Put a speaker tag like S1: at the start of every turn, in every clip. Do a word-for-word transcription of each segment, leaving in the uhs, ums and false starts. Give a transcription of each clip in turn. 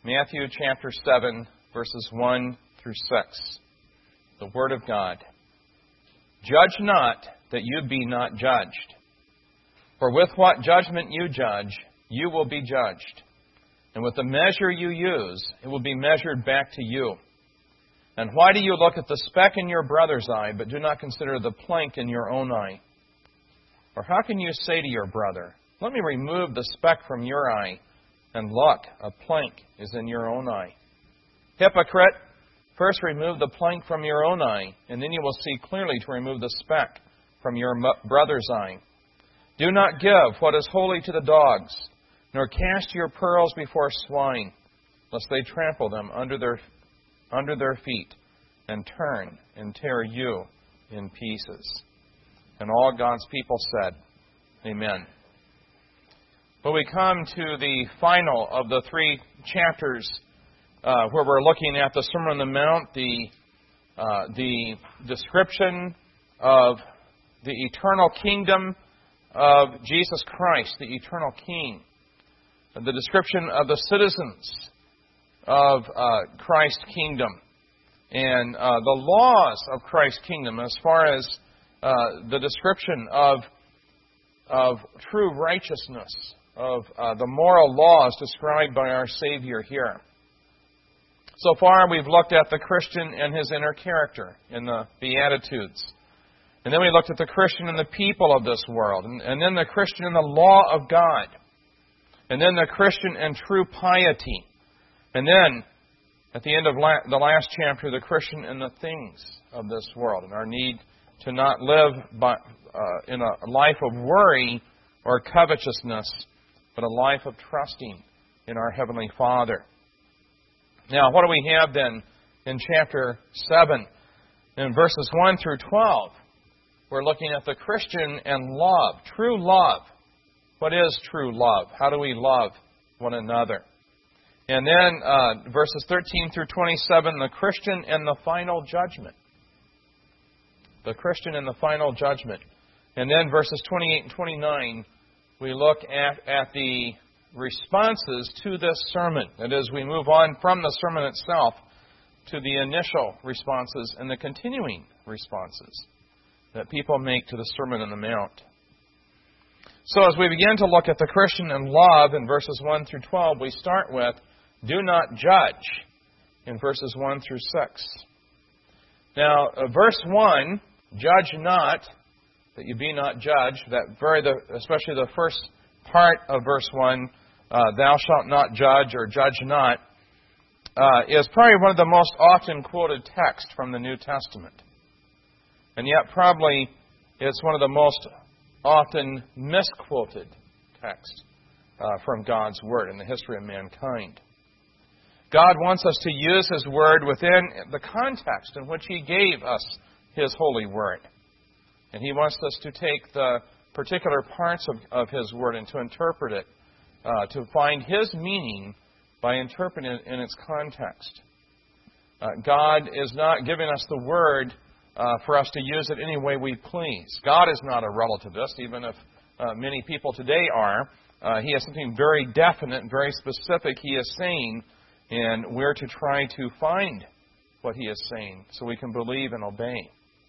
S1: Matthew chapter seven, verses one through six. The Word of God. Judge not, that you be not judged. For with what judgment you judge, you will be judged. And with the measure you use, it will be measured back to you. And why do you look at the speck in your brother's eye, but do not consider the plank in your own eye? Or how can you say to your brother, let me remove the speck from your eye, and look, a plank is in your own eye? Hypocrite, first remove the plank from your own eye, and then you will see clearly to remove the speck from your brother's eye. Do not give what is holy to the dogs, nor cast your pearls before swine, lest they trample them under their under their feet, and turn and tear you in pieces. And all God's people said, Amen. But we come to the final of the three chapters uh, where we're looking at the Sermon on the Mount, the uh, the description of the eternal kingdom of Jesus Christ, the eternal King, the description of the citizens of uh, Christ's kingdom, and uh, the laws of Christ's kingdom as far as uh, the description of of true righteousness, of uh, the moral laws described by our Savior here. So far, we've looked at the Christian and his inner character in the Beatitudes. And then we looked at the Christian and the people of this world. And, and then the Christian and the law of God. And then the Christian and true piety. And then, at the end of la- the last chapter, the Christian and the things of this world. And our need to not live by, uh, in a life of worry or covetousness, but a life of trusting in our Heavenly Father. Now, what do we have then in chapter seven? In verses one through twelve, we're looking at the Christian and love, true love. What is true love? How do we love one another? And then uh, verses thirteen through twenty-seven, the Christian and the final judgment. The Christian and the final judgment. And then verses twenty-eight and twenty-nine, we look at, at the responses to this sermon. That is, we move on from the sermon itself to the initial responses and the continuing responses that people make to the Sermon on the Mount. So as we begin to look at the Christian and love in verses one through twelve, we start with, do not judge, in verses one through six. Now, uh, verse one, judge not, that you be not judged, that very, the, especially the first part of verse one, uh, thou shalt not judge or judge not, uh, is probably one of the most often quoted texts from the New Testament. And yet probably it's one of the most often misquoted texts uh, from God's Word in the history of mankind. God wants us to use His Word within the context in which He gave us His holy Word. And He wants us to take the particular parts of, of His Word and to interpret it, uh, to find His meaning by interpreting it in its context. Uh, God is not giving us the Word uh, for us to use it any way we please. God is not a relativist, even if uh, many people today are. Uh, he has something very definite, very specific He is saying, and we're to try to find what He is saying so we can believe and obey.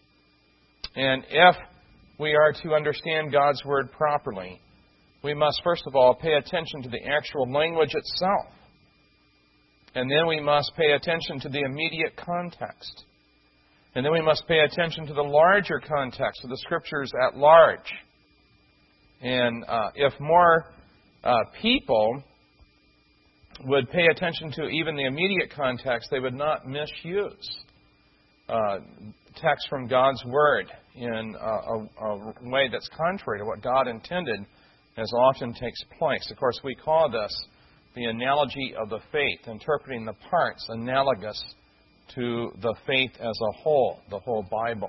S1: And if we are to understand God's Word properly, we must first of all pay attention to the actual language itself. And then we must pay attention to the immediate context. And then we must pay attention to the larger context of the Scriptures at large. And uh, if more uh, people would pay attention to even the immediate context, they would not misuse uh, text from God's Word in a, a, a way that's contrary to what God intended, as often takes place. Of course, we call this the analogy of the faith, interpreting the parts analogous to the faith as a whole, the whole Bible.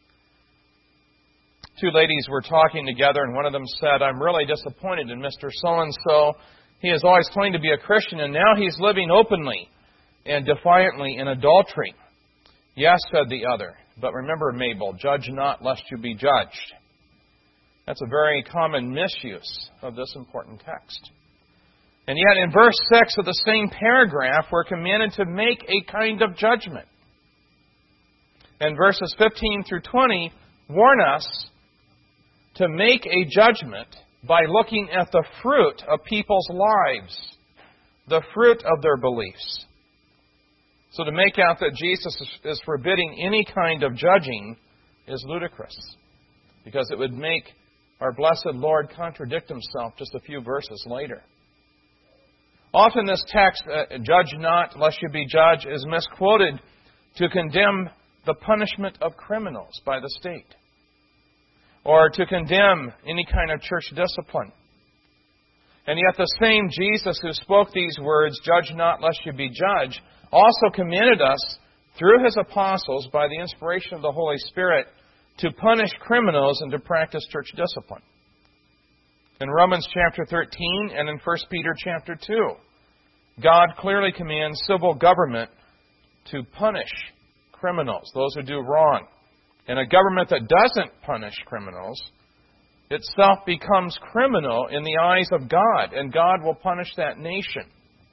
S1: Two ladies were talking together, and one of them said, I'm really disappointed in Mister So-and-so. He has always claimed to be a Christian, and now he's living openly and defiantly in adultery. Yes, said the other, but remember, Mabel, judge not lest you be judged. That's a very common misuse of this important text. And yet in verse six of the same paragraph, we're commanded to make a kind of judgment. And verses fifteen through twenty warn us to make a judgment by looking at the fruit of people's lives, the fruit of their beliefs. So to make out that Jesus is forbidding any kind of judging is ludicrous, because it would make our blessed Lord contradict Himself just a few verses later. Often this text, uh, judge not lest you be judged, is misquoted to condemn the punishment of criminals by the state, or to condemn any kind of church discipline. And yet the same Jesus who spoke these words, judge not lest you be judged, also commanded us through His apostles by the inspiration of the Holy Spirit to punish criminals and to practice church discipline. In Romans chapter thirteen and in First Peter chapter two, God clearly commands civil government to punish criminals, those who do wrong. And a government that doesn't punish criminals itself becomes criminal in the eyes of God, and God will punish that nation.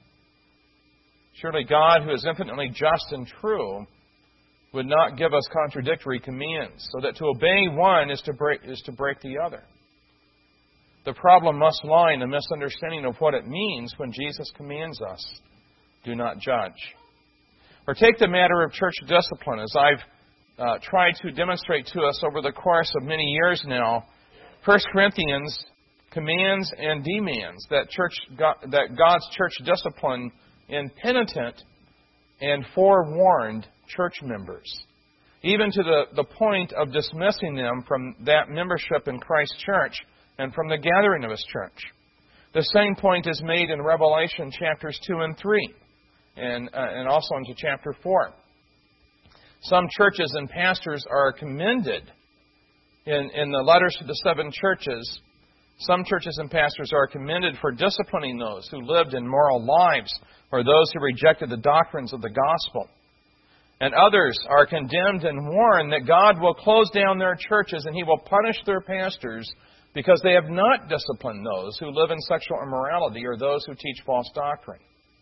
S1: Surely God, who is infinitely just and true, would not give us contradictory commands, so that to obey one is to break, is to break the other. The problem must lie in a misunderstanding of what it means when Jesus commands us, do not judge. Or take the matter of church discipline, as I've uh, tried to demonstrate to us over the course of many years now. First Corinthians commands and demands that church that God's church discipline impenitent and forewarned church members, even to the, the point of dismissing them from that membership in Christ's church and from the gathering of His church. The same point is made in Revelation chapters two and three, and, uh, and also into chapter four. Some churches and pastors are commended in, in the letters to the seven churches. Some churches and pastors are commended for disciplining those who lived immoral lives or those who rejected the doctrines of the gospel. And others are condemned and warned that God will close down their churches and He will punish their pastors because they have not disciplined those who live in sexual immorality or those who teach false doctrine.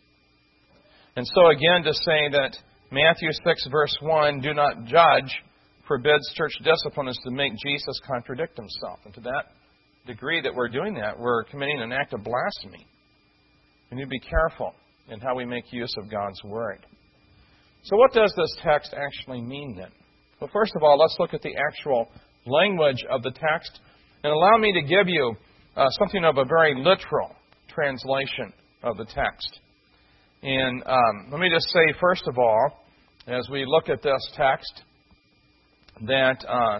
S1: And so again, to say that Matthew six verse one, do not judge, forbids church discipline is to make Jesus contradict Himself. And to that degree that we're doing that, we're committing an act of blasphemy. We need to be careful in how we make use of God's Word. So what does this text actually mean then? Well, first of all, let's look at the actual language of the text. And allow me to give you uh, something of a very literal translation of the text. And um, let me just say, first of all, as we look at this text, that uh,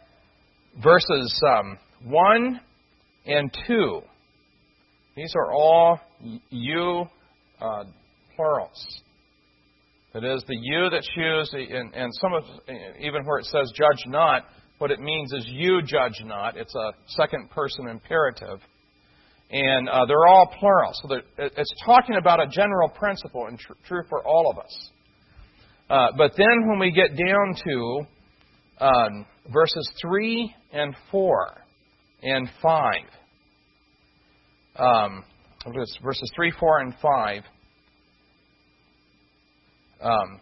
S1: verses um, one and two, these are all you uh, plurals. That is, the you that's used, and, and some of, even where it says judge not, what it means is you judge not. It's a second person imperative. And uh, they're all plural. So it's talking about a general principle and tr- true for all of us. Uh, but then when we get down to um, verses three and four and five, um, verses three, four, and five, um,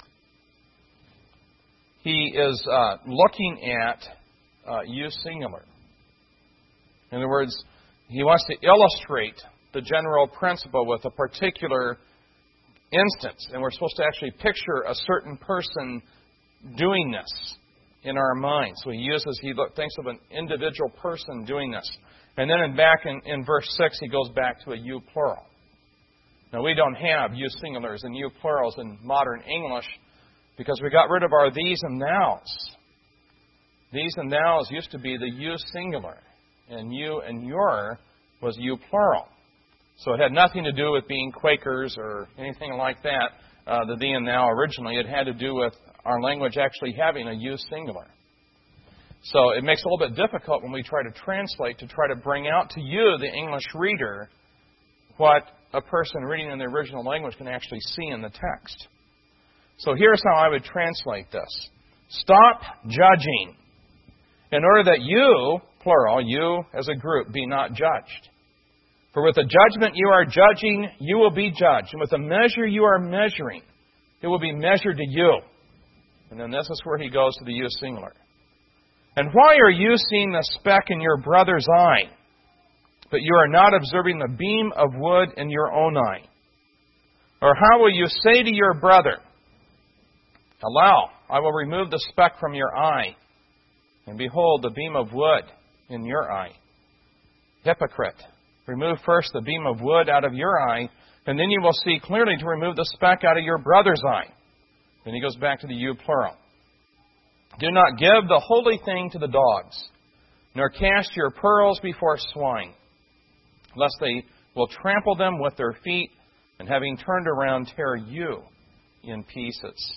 S1: he is uh, looking at uh, you singular. In other words, he wants to illustrate the general principle with a particular instance. And we're supposed to actually picture a certain person doing this in our mind. So he uses, he thinks of an individual person doing this. And then in back in, in verse six, he goes back to a you plural. Now, we don't have you singulars and you plurals in modern English because we got rid of our these and thous. These and thous used to be the you singular. And you and your was you plural. So it had nothing to do with being Quakers or anything like that, uh, the thee and thou originally. It had to do with our language actually having a you singular. So it makes it a little bit difficult when we try to translate to try to bring out to you, the English reader, what a person reading in the original language can actually see in the text. So here's how I would translate this. Stop judging in order that you, plural, you as a group, be not judged. For with the judgment you are judging, you will be judged. And with the measure you are measuring, it will be measured to you. And then this is where he goes to the you singular. And why are you seeing the speck in your brother's eye, but you are not observing the beam of wood in your own eye? Or how will you say to your brother, Allow, I will remove the speck from your eye, and behold, the beam of wood in your eye? Hypocrite, remove first the beam of wood out of your eye, and then you will see clearly to remove the speck out of your brother's eye. Then he goes back to the you plural. Do not give the holy thing to the dogs, nor cast your pearls before swine, lest they will trample them with their feet, and having turned around, tear you in pieces.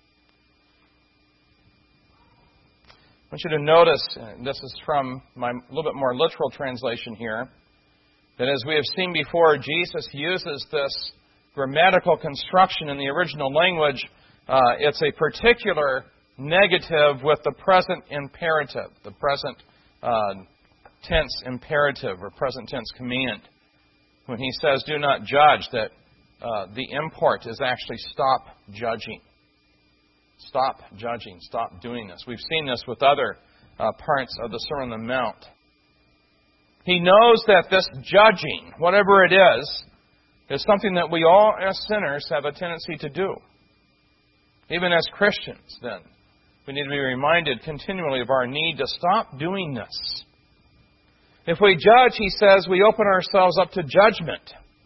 S1: I want you to notice, and this is from my little bit more literal translation here, that as we have seen before, Jesus uses this grammatical construction in the original language. Uh, it's a particular negative with the present imperative, the present uh, tense imperative or present tense command. When he says, do not judge, that uh, the import is actually stop judging. Stop judging. Stop doing this. We've seen this with other uh, parts of the Sermon on the Mount. He knows that this judging, whatever it is, is something that we all as sinners have a tendency to do. Even as Christians, then, we need to be reminded continually of our need to stop doing this. If we judge, he says, we open ourselves up to judgment.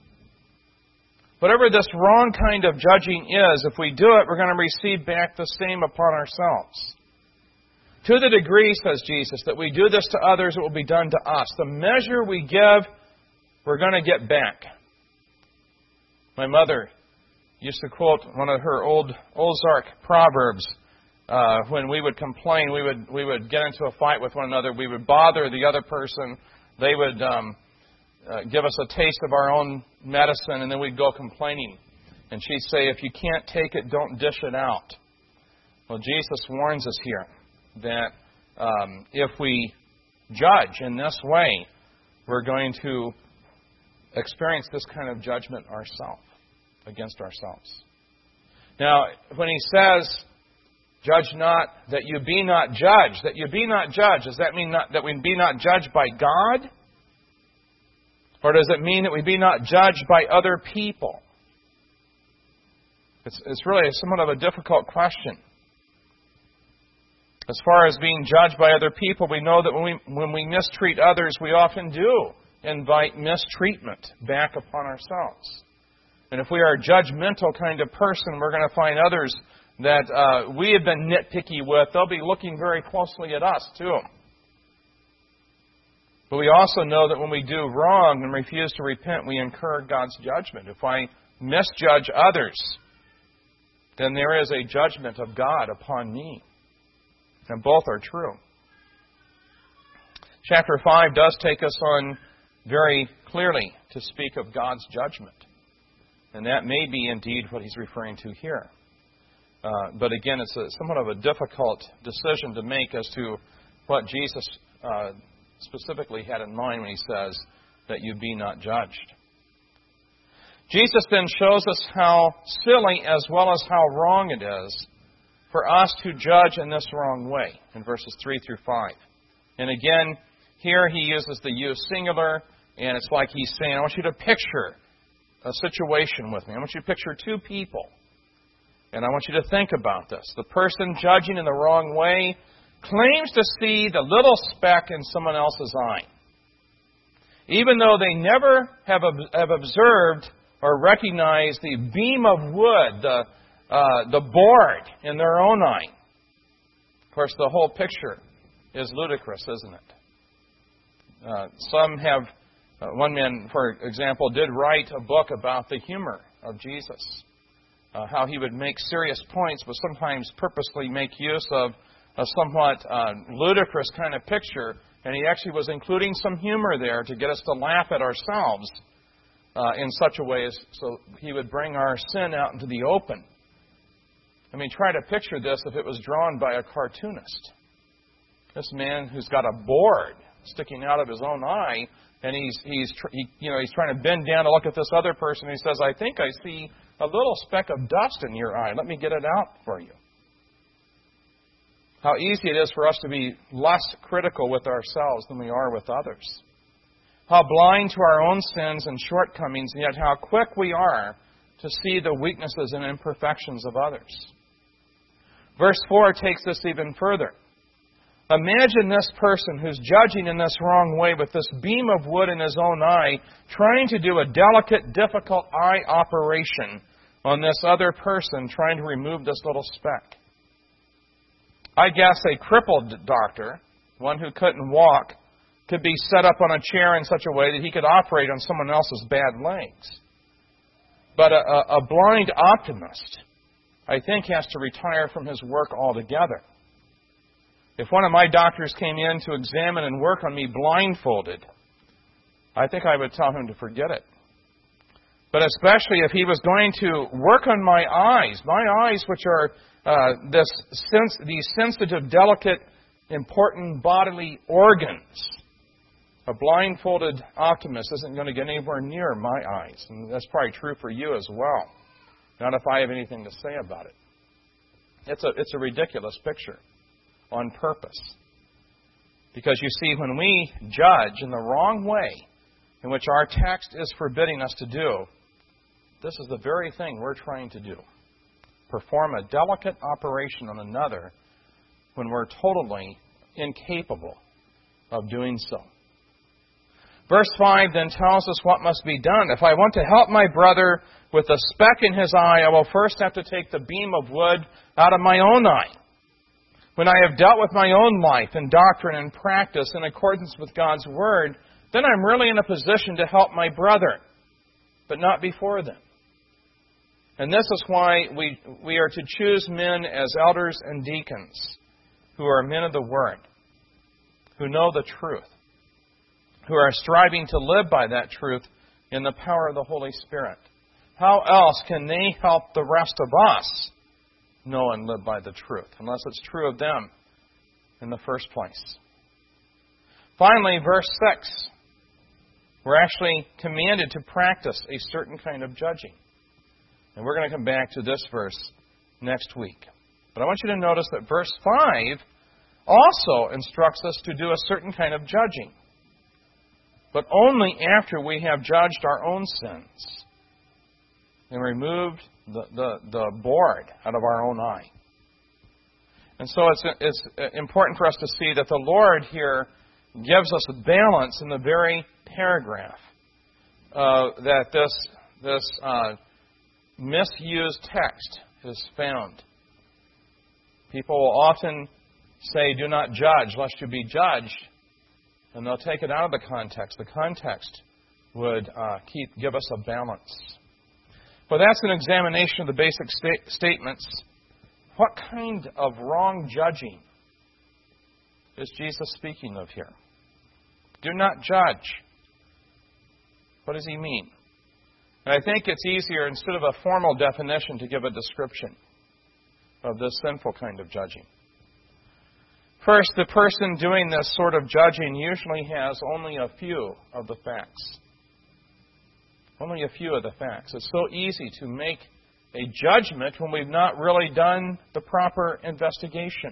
S1: Whatever this wrong kind of judging is, if we do it, we're going to receive back the same upon ourselves. To the degree, says Jesus, that we do this to others, it will be done to us. The measure we give, we're going to get back. My mother used to quote one of her old Ozark proverbs. Uh, when we would complain, we would we would get into a fight with one another. We would bother the other person. They would um, uh, give us a taste of our own medicine, and then we'd go complaining. And she'd say, if you can't take it, don't dish it out. Well, Jesus warns us here that um, if we judge in this way, we're going to experience this kind of judgment ourselves, against ourselves. Now, when he says, judge not, that you be not judged. That you be not judged. Does that mean not, that we be not judged by God? Or does it mean that we be not judged by other people? It's, it's really somewhat of a difficult question. As far as being judged by other people, we know that when we, when we mistreat others, we often do invite mistreatment back upon ourselves. And if we are a judgmental kind of person, we're going to find others that uh, we have been nitpicky with, they'll be looking very closely at us too. But we also know that when we do wrong and refuse to repent, we incur God's judgment. If I misjudge others, then there is a judgment of God upon me. And both are true. Chapter five does take us on very clearly to speak of God's judgment. And that may be indeed what he's referring to here. Uh, but again, it's a, somewhat of a difficult decision to make as to what Jesus uh, specifically had in mind when he says that you be not judged. Jesus then shows us how silly as well as how wrong it is for us to judge in this wrong way in verses three through five. And again, here he uses the you singular, and it's like he's saying, I want you to picture a situation with me. I want you to picture two people. And I want you to think about this. The person judging in the wrong way claims to see the little speck in someone else's eye, even though they never have, have observed or recognized the beam of wood, the, uh, the board in their own eye. Of course, the whole picture is ludicrous, isn't it? Uh, some have, uh, one man, for example, did write a book about the humor of Jesus. Uh, how he would make serious points, but sometimes purposely make use of a somewhat uh, ludicrous kind of picture. And he actually was including some humor there to get us to laugh at ourselves uh, in such a way as so he would bring our sin out into the open. I mean, try to picture this if it was drawn by a cartoonist. This man who's got a board sticking out of his own eye and he's he's tr- he, you know he's trying to bend down to look at this other person. And he says, "I think I see a little speck of dust in your eye. Let me get it out for you." How easy it is for us to be less critical with ourselves than we are with others. How blind to our own sins and shortcomings, and yet how quick we are to see the weaknesses and imperfections of others. Verse four takes this even further. Imagine this person who's judging in this wrong way with this beam of wood in his own eye, trying to do a delicate, difficult eye operation on this other person, trying to remove this little speck. I guess a crippled doctor, one who couldn't walk, could be set up on a chair in such a way that he could operate on someone else's bad legs. But a, a, a blind optimist, I think, has to retire from his work altogether. If one of my doctors came in to examine and work on me blindfolded, I think I would tell him to forget it. But especially if he was going to work on my eyes, my eyes which are uh, this sens- these sensitive, delicate, important bodily organs, a blindfolded optimist isn't going to get anywhere near my eyes. And that's probably true for you as well. Not if I have anything to say about it. It's a, it's a ridiculous picture on purpose. Because you see, when we judge in the wrong way, in which our text is forbidding us to do, this is the very thing we're trying to do. Perform a delicate operation on another when we're totally incapable of doing so. Verse five then tells us what must be done. If I want to help my brother with a speck in his eye, I will first have to take the beam of wood out of my own eye. When I have dealt with my own life and doctrine and practice in accordance with God's Word, then I'm really in a position to help my brother, but not before then. And this is why we, we are to choose men as elders and deacons who are men of the Word, who know the truth, who are striving to live by that truth in the power of the Holy Spirit. How else can they help the rest of us know and live by the truth, unless it's true of them in the first place? Finally, verse six. We're actually commanded to practice a certain kind of judging. And we're going to come back to this verse next week. But I want you to notice that verse five also instructs us to do a certain kind of judging, but only after we have judged our own sins and removed the, the, the board out of our own eye. And so it's, it's important for us to see that the Lord here gives us a balance in the very paragraph uh, that this, this uh, misused text is found. People will often say, do not judge lest you be judged. And they'll take it out of the context. The context would uh, keep give us a balance. But that's an examination of the basic sta- statements. What kind of wrong judging is Jesus speaking of here? Do not judge. What does he mean? And I think it's easier, instead of a formal definition, to give a description of this sinful kind of judging. First, the person doing this sort of judging usually has only a few of the facts. Only a few of the facts. It's so easy to make a judgment when we've not really done the proper investigation.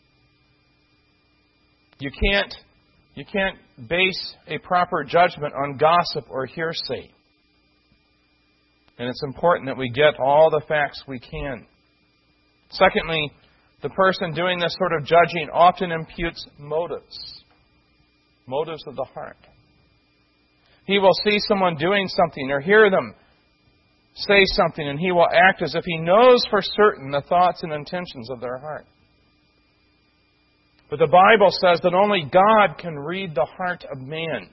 S1: You can't, you can't base a proper judgment on gossip or hearsay. And it's important that we get all the facts we can. Secondly, the person doing this sort of judging often imputes motives. Motives of the heart. He will see someone doing something or hear them say something, and he will act as if he knows for certain the thoughts and intentions of their heart. But the Bible says that only God can read the heart of man.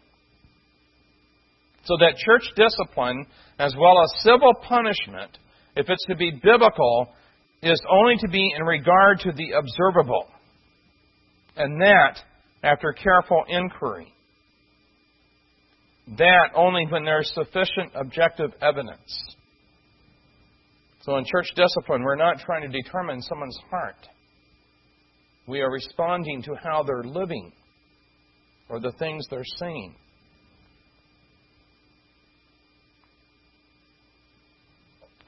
S1: So that church discipline, as well as civil punishment, if it's to be biblical, is only to be in regard to the observable. And that after careful inquiry. That only when there's sufficient objective evidence. So in church discipline, we're not trying to determine someone's heart. We are responding to how they're living or the things they're saying.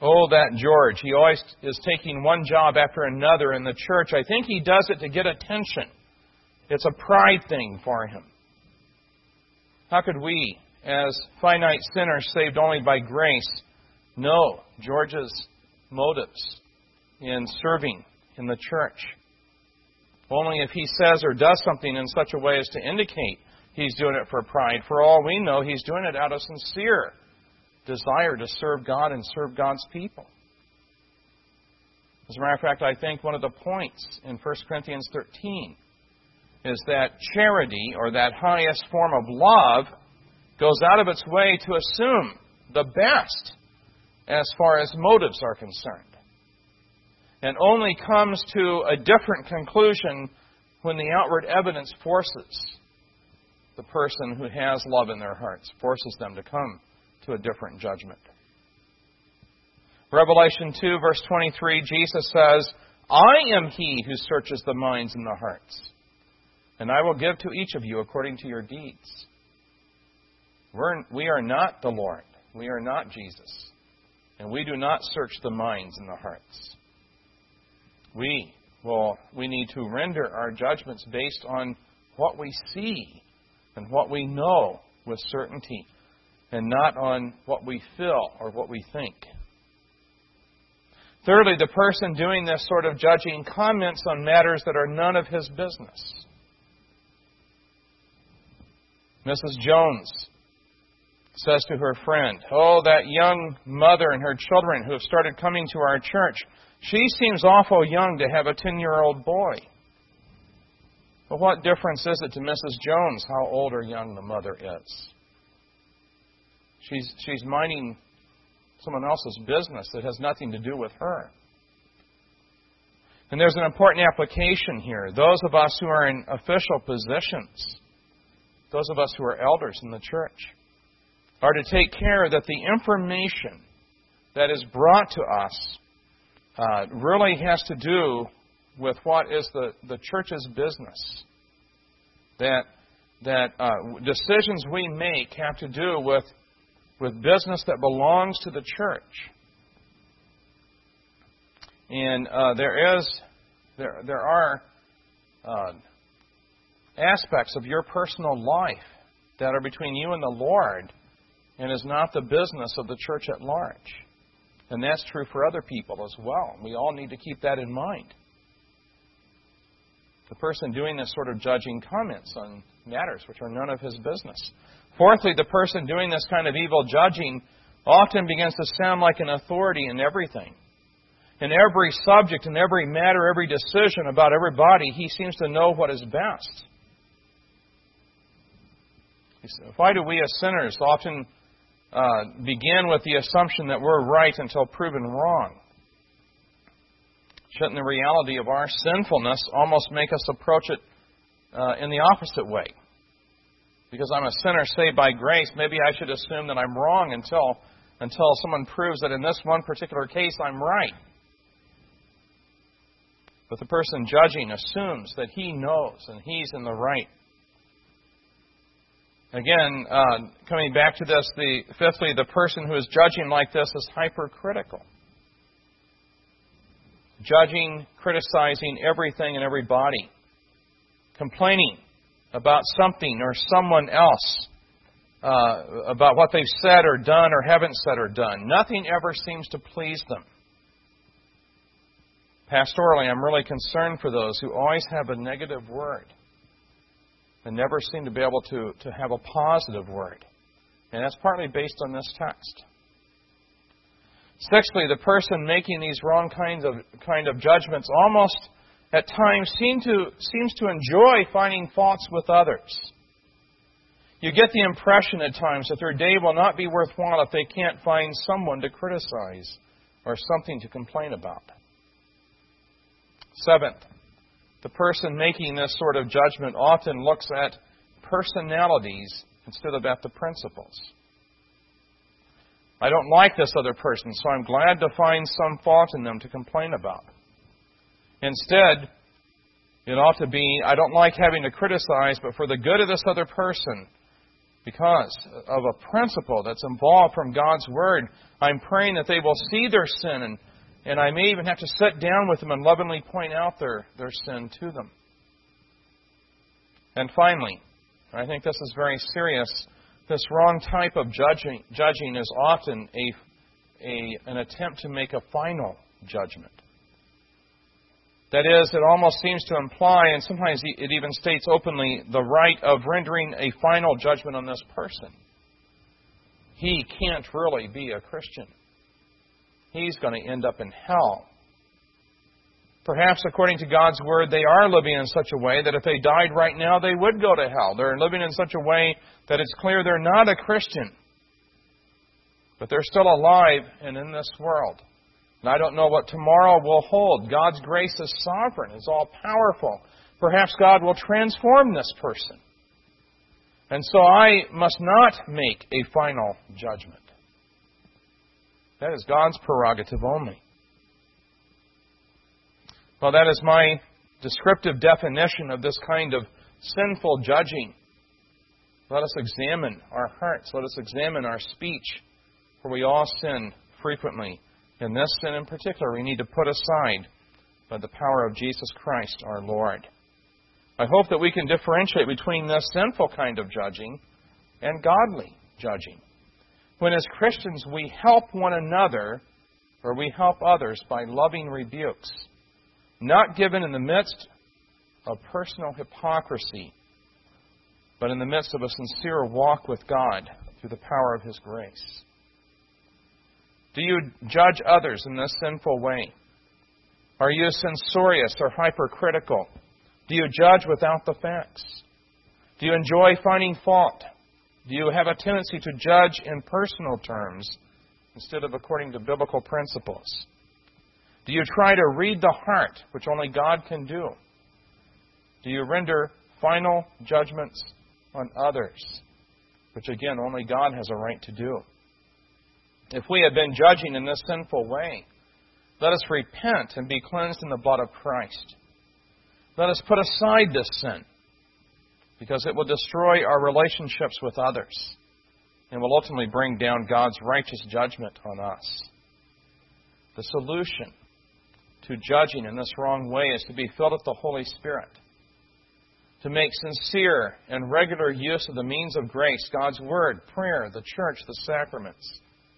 S1: Oh, that George. He always is taking one job after another in the church. I think he does it to get attention. It's a pride thing for him. How could we, as finite sinners saved only by grace, know George's motives in serving in the church? Only if he says or does something in such a way as to indicate he's doing it for pride. For all we know, he's doing it out of sincere desire to serve God and serve God's people. As a matter of fact, I think one of the points in First Corinthians thirteen is that charity, or that highest form of love, goes out of its way to assume the best as far as motives are concerned, and only comes to a different conclusion when the outward evidence forces the person who has love in their hearts, forces them to come to a different judgment. Revelation two, verse twenty-three, Jesus says, I am He who searches the minds and the hearts, and I will give to each of you according to your deeds. We're, we are not the Lord. We are not Jesus. And we do not search the minds and the hearts. We, well, we need to render our judgments based on what we see and what we know with certainty, and not on what we feel or what we think. Thirdly, the person doing this sort of judging comments on matters that are none of his business. Missus Jones says to her friend, oh, that young mother and her children who have started coming to our church, she seems awful young to have a ten-year-old boy. But what difference is it to Missus Jones how old or young the mother is? She's, she's minding someone else's business that has nothing to do with her. And there's an important application here. Those of us who are in official positions, those of us who are elders in the church, are to take care that the information that is brought to us uh, really has to do with what is the, the church's business. That, that uh, decisions we make have to do with with business that belongs to the church. And uh, there is, there there are uh, aspects of your personal life that are between you and the Lord, and is not the business of the church at large. And that's true for other people as well. We all need to keep that in mind. The person doing this sort of judging comments on matters which are none of his business. Fourthly, the person doing this kind of evil judging often begins to sound like an authority in everything. In every subject, in every matter, every decision about everybody, he seems to know what is best. Why do we as sinners often uh, begin with the assumption that we're right until proven wrong? Shouldn't the reality of our sinfulness almost make us approach it uh, in the opposite way? Because I'm a sinner saved by grace, maybe I should assume that I'm wrong until, until someone proves that in this one particular case I'm right. But the person judging assumes that he knows and he's in the right. Again, uh, coming back to this, the fifthly, the person who is judging like this is hypercritical. Judging, criticizing everything and everybody. Complaining about something or someone else, uh, about what they've said or done or haven't said or done. Nothing ever seems to please them. Pastorally, I'm really concerned for those who always have a negative word and never seem to be able to, to have a positive word. And that's partly based on this text. Sixthly, the person making these wrong kinds of kind of judgments almost at times seem to, seems to enjoy finding faults with others. You get the impression at times that their day will not be worthwhile if they can't find someone to criticize or something to complain about. Seventh, the person making this sort of judgment often looks at personalities instead of at the principles. I don't like this other person, so I'm glad to find some fault in them to complain about. Instead, it ought to be, I don't like having to criticize, but for the good of this other person, because of a principle that's involved from God's Word. I'm praying that they will see their sin, and, and I may even have to sit down with them and lovingly point out their, their sin to them. And finally, I think this is very serious, this wrong type of judging, judging is often a, a, an attempt to make a final judgment. That is, it almost seems to imply, and sometimes it even states openly, the right of rendering a final judgment on this person. He can't really be a Christian. He's going to end up in hell. Perhaps according to God's Word, they are living in such a way that if they died right now, they would go to hell. They're living in such a way that it's clear they're not a Christian. But they're still alive and in this world. And I don't know what tomorrow will hold. God's grace is sovereign. It's all powerful. Perhaps God will transform this person. And so I must not make a final judgment. That is God's prerogative only. Well, that is my descriptive definition of this kind of sinful judging. Let us examine our hearts. Let us examine our speech, for we all sin frequently. In this sin in particular, we need to put aside by the power of Jesus Christ our Lord. I hope that we can differentiate between this sinful kind of judging and godly judging. When as Christians we help one another, or we help others by loving rebukes, not given in the midst of personal hypocrisy, but in the midst of a sincere walk with God through the power of His grace. Do you judge others in this sinful way? Are you censorious or hypercritical? Do you judge without the facts? Do you enjoy finding fault? Do you have a tendency to judge in personal terms instead of according to biblical principles? Do you try to read the heart, which only God can do? Do you render final judgments on others, which again only God has a right to do? If we have been judging in this sinful way, let us repent and be cleansed in the blood of Christ. Let us put aside this sin, because it will destroy our relationships with others and will ultimately bring down God's righteous judgment on us. The solution to judging in this wrong way is to be filled with the Holy Spirit, to make sincere and regular use of the means of grace, God's Word, prayer, the church, the sacraments,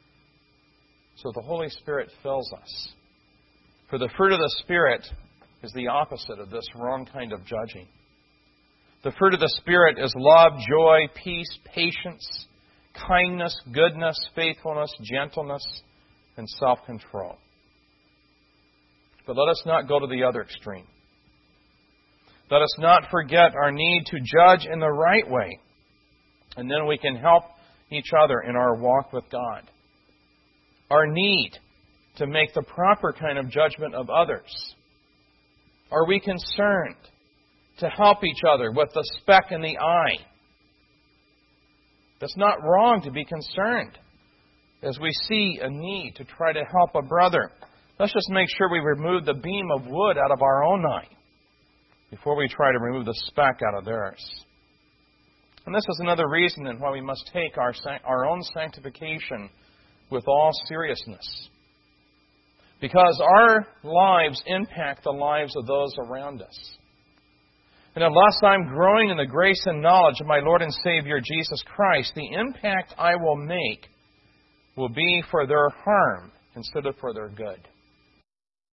S1: so the Holy Spirit fills us. For the fruit of the Spirit is the opposite of this wrong kind of judging. The fruit of the Spirit is love, joy, peace, patience, kindness, goodness, faithfulness, gentleness, and self-control. But let us not go to the other extreme. Let us not forget our need to judge in the right way, and then we can help each other in our walk with God. Our need to make the proper kind of judgment of others. Are we concerned to help each other with the speck in the eye? It's not wrong to be concerned as we see a need to try to help a brother. Let's just make sure we remove the beam of wood out of our own eye before we try to remove the speck out of theirs. And this is another reason then why we must take our, our own sanctification with all seriousness. Because our lives impact the lives of those around us. And unless I'm growing in the grace and knowledge of my Lord and Savior Jesus Christ, the impact I will make will be for their harm instead of for their good.